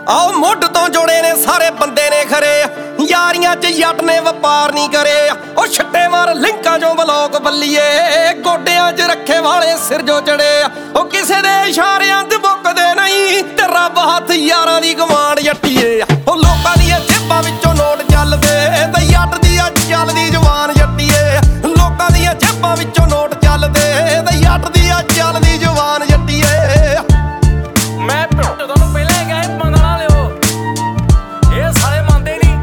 ਆਓ ਮੁੱਢ ਤੋਂ ਜੋੜੇ ਨੇ ਸਾਰੇ ਬੰਦੇ ਨੇ ਖਰੇ, ਯਾਰੀਆਂ 'ਚ ਜੱਟ ਨੇ ਵਪਾਰ ਨਹੀਂ ਕਰੇ। ਉਹ ਛੱਟੇ ਮਾਰ ਲਿੰਕਾਂ 'ਚੋਂ ਬਲੌਕ ਬੱਲੀਏ, ਗੋਡਿਆਂ 'ਚ ਰੱਖੇ ਵਾਲੇ ਸਿਰ ਜੋ ਚੜੇ। ਉਹ ਕਿਸੇ ਦੇ ਇਸ਼ਾਰਿਆਂ 'ਚ ਮੁੱਕਦੇ ਨਹੀਂ, ਤੇ ਰੱਬ ਹੱਥ ਯਾਰਾਂ ਦੀ ਗਵਾਂਢ ਜੱਟੀਏ। ਉਹ ਲੋਕਾਂ ਦੀਆਂ ਜੇਬਾਂ ਵਿੱਚੋਂ ਨੋਟ ਚੱਲਦੇ, ਤੇ ਜੱਟ ਦੀ ਆ ਚੱਲਦੀ ਜ਼ੁਬਾਨ ਜੱਟੀਏ। ਲੋਕਾਂ ਦੀਆਂ ਜੇਬਾਂ ਵਿੱਚੋਂ ਨੋਟ ਚੱਲਦੇ, ਤੇ ਜੱਟ ਦੀ ਆ ਚੱਲਦੀ ਜ਼ੁਬਾਨ ਜੱਟੀਏ। ਮੈਂ ਤੁਹਾਨੂੰ ਪਹਿਲਾਂ ਹੀ ਕਿਹਾ ਸੀ ਮੰਨ ਨਾ ਲਿਓ, ਇਹ ਸਾਰੇ ਮੰਨਦੇ ਨਹੀਂ।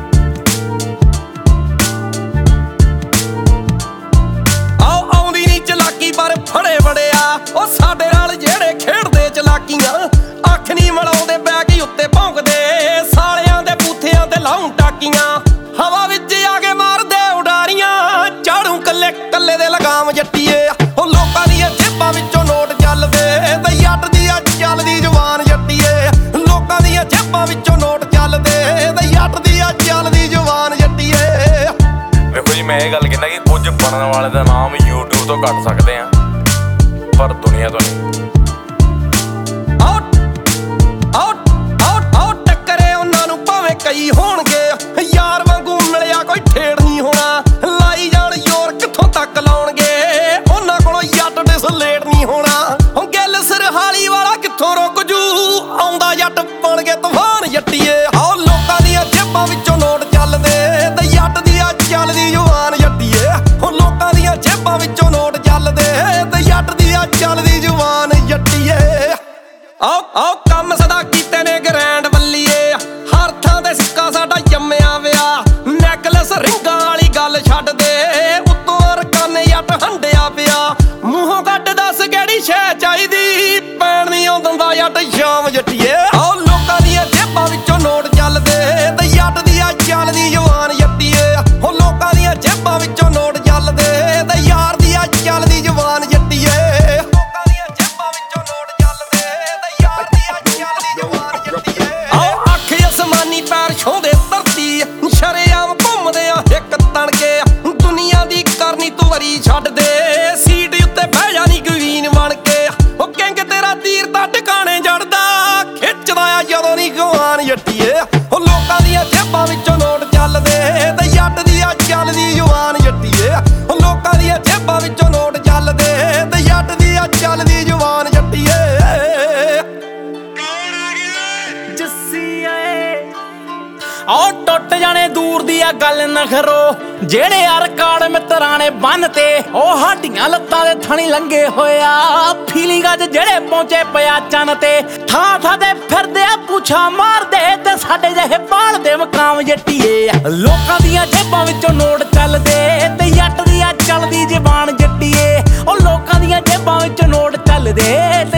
ਆਓ ਆਉਂਦੀ ਨੀ ਚਲਾਕੀ ਪਰ ਫੜੇ ਵੜਿਆ, ਉਹ ਸਾਡੇ ਨਾਲ ਜਿਹੜੇ ਖੇਡਦੇ ਚਲਾਕੀਆਂ। ਅੱਖ ਨੀ ਮਲਾਉਂਦੇ ਬੈਗ ਉੱਤੇ ਭੌਂਕਦੇ, ਸਾਲਿਆਂ ਦੇ ਬੂਥਿਆਂ ਤੇ ਲਾਉਂ ਟਾਕੀਆਂ। ਹਵਾ ਵਿੱਚ ਆ ਕੇ ਮਾਰਦੇ ਉਡਾਰੀਆਂ, ਝਾੜੂ ਕੱਲੇ ਕੱਲੇ ਦੇ ਲਗਾਮ ਜੱਟੀਏ। ਉਹ ਲੋਕਾਂ ਦੀਆਂ ਜੇਬਾਂ ਵਿੱਚੋਂ ਨੋਟ ਚੱਲਦੇ, ਤੇ ਜੱਟ ਦੀ ਆ ਚੱਲਦੀ ਜ਼ੁਬਾਨ ਜੱਟੀਏ। ਲੋਕਾਂ ਦੀਆਂ ਜੇਬਾਂ ਵਿੱਚੋਂ ਨੋਟ ਚੱਲਦੇ, ਤੇ ਜੱਟ ਦੀ ਆ ਚੱਲਦੀ ਜ਼ੁਬਾਨ ਜੱਟੀਏ। ਵੇਖੋ ਜੀ, ਮੈਂ ਇਹ ਗੱਲ ਕਹਿੰਦਾ ਕਿ ਕੁਝ ਬਣਨ ਵਾਲੇ ਦਾ ਨਾਮ YouTube ਤੋਂ ਕੱਢ ਸਕਦੇ ਆ, ਪਰ ਦੁਨੀਆ ਤੋਂ ਨਹੀਂ। ਆਓ ਟੱਕਰੇ ਉਹਨਾਂ ਨੂੰ ਭਾਵੇਂ ਕਈ ਹੋਣਗੇ, ਯਾਰ ਵਾਂਗੂ ਮਿਲਿਆ ਕੋਈ ਠੇੜ ਨਹੀਂ ਹੋਣਾ। ਲਾਈ ਜਾਣ ਜ਼ੋਰ ਕਿੱਥੋਂ ਤੱਕ ਲਾਉਣਗੇ, ਉਹਨਾਂ ਕੋਲੋਂ ਜੱਟ ਡਿਸਲੇਟ ਨਹੀਂ ਹੋਣਾ। ਹੁਣ ਗੱਲ ਸਰਹਾਲੀ ਵਾਲਾ ਕਿੱਥੋਂ ਰੁਕ ਜੂ, ਆਉਂਦਾ ਜੱਟ ਬਣ ਕੇ ਤੂਫਾਨ ਜੱਟੀਏ। ਆਓ ਲੋਕਾਂ ਦੀਆਂ ਜੇਬਾਂ ਵਿੱਚੋਂ ਨੋਟ ਚੱਲਦੇ, ਤੇ ਜੱਟ ਦੀ ਆ ਚੱਲਦੀ ਜ਼ੁਬਾਨ ਜੱਟੀਏ। ਹੁਣ ਲੋਕਾਂ ਦੀਆਂ ਜੇਬਾਂ ਵਿੱਚੋਂ ਨੋਟ ਚੱਲਦੇ, ਤੇ ਜੱਟ ਦੀ ਆ ਚੱਲਦੀ ਜ਼ੁਬਾਨ ਜੱਟੀਏ। ਆਓ ਕੰਮ ਸਦਾ ਕੀਤੇ ਨੇ ਗ੍ਰੈਂਡ ਬੱਲੀਏ, ਹਰ ਥਾਂ ਤੇ ਸਿੱਕਾ ਸਾਡਾ ਜੰਮਿਆ ਵਿਆ। ਨੈਕਲਸ ਰਿੰਗਾਂ ਵਾਲੀ ਗੱਲ ਛੱਡ ਦੇ, ਉੱਤੋਂ ਰਕਾਨੇ ਜੱਟ ਹੰਡਿਆ ਪਿਆ। ਮੂੰਹੋਂ ਕੱਢ ਦੱਸ ਕਿਹੜੀ ਸ਼ੈ ਚਾਹੀਦੀ, ਪੈਣ ਨਹੀਂ ਆਉਂਦਾ ਜੱਟ ਸ਼ਾਮ ਜੱਟੀਏ। ਆਓ ਲੋਕਾਂ ਦੀਆਂ ਜੇਬਾਂ ਵਿੱਚੋਂ ਨੋਟ ਚੱਲਦੇ, ਤੇ ਜੱਟ ਦੀ ਆ ਚੱਲਦੀ ਜ਼ੁਬਾਨ ਜੱਟੀਏ। ਉਹ ਲੋਕਾਂ ਦੀਆਂ ਜੇਬਾਂ ਵਿੱਚੋਂ ਨੋਟ ਚੱਲਦੇ, ਤੇ ਯਾਰ ਦੀ ਆ ਚੱਲਦੀ ਜ਼ੁਬਾਨ ਜੱਟੀਏ। ਲੋਕਾਂ ਦੀਆਂ ਜੇਬਾਂ ਵਿੱਚੋਂ ਨੋਟ ਚੱਲਦੇ, ਤੇ ਯਾਰ ਦੀ ਆ ਚੱਲਦੀ ਜ਼ੁਬਾਨ ਜੱਟੀਏ। ਆਓ ਅੱਖ ਅਸਮਾਨੀ ਪੈਰ ਛੋਂਦੇ ਧਰਤੀ, ਸ਼ਰੇਆਮ ਘੁੰਮਦੇ ਆ ਹਿੱਕ ਤਣ ਕੇ। ਦੁਨੀਆ ਦੀ ਕਰਨੀ ਤੂੰ ਵਰੀ ਛੱਡ ਦੇ, ਸੀਟ ਉੱਤੇ ਬਹਿ ਜਾਣੀ ਗਵੀਨ ਬਣ ਕੇ। ਉਹ ਕਿੰਗ ਤੇਰਾ ਤੀਰ ਤਾਂ ਟਿਕਾਣੇ ਜੜਦਾ, ਖਿੱਚਦਾ ਆ ਜਦੋਂ ਨੀ ਗਵਾਨ ਜੱਟੀਏ। ਉਹ ਲੋਕਾਂ ਦੀਆਂ ਜੇਬਾਂ ਵਿੱਚੋਂ ਨੋਟ ਚੱਲਦੇ, ਤੇ ਜੱਟ ਦੀ ਆ ਚੱਲਦੀ ਜ਼ੁਬਾਨ ਜੱਟੀਏ। ਉਹ ਲੋਕਾਂ ਦੀਆਂ ਜੇਬਾਂ ਵਿੱਚੋਂ ਨੋਟ ਚੱਲਦੇ, ਤੇ ਜੱਟ ਦੀ ਆ ਚੱਲਦੀ ਜ਼ੁਬਾਨ ਜੱਟੀਏ। ਆਓ ਟੁੱਟ ਜਾਣੇ ਦੂਰ ਦੀ ਆ ਗੱਲ ਨਖਰੋ, ਜਿਹੜੇ ਯਾਰ ਕਾੜ ਮਿੱਤਰਾਂ ਨੇ ਬੰਨ ਤੇ। ਉਹ ਸਾਡੀਆਂ ਲੱਤਾਂ ਦੇ ਥਣੀ ਲੰਗੇ ਹੋਇਆ, ਫੀਲਿੰਗਾਂ 'ਚ ਜਿਹੜੇ ਪਹੁੰਚੇ ਪਿਆ ਚੰਨ ਤੇ। ਥਾਂ ਥਾਂ ਤੇ ਫਿਰਦੇ ਆ ਪੁੱਛਾਂ ਮਾਰਦੇ, ਤੇ ਸਾਡੇ ਜਿਹੇ ਪਾਲਦੇ ਮਕਾਮ ਜੱਟੀਏ। ਲੋਕਾਂ ਦੀਆਂ ਜੇਬਾਂ ਵਿੱਚੋਂ ਨੋਟ ਚੱਲਦੇ, ਤੇ ਜੱਟ ਦੀ ਆ ਚੱਲਦੀ ਜ਼ਬਾਨ ਜੱਟੀਏ। ਉਹ ਲੋਕਾਂ ਦੀਆਂ ਜੇਬਾਂ ਵਿੱਚੋਂ ਨੋਟ ਚੱਲਦੇ,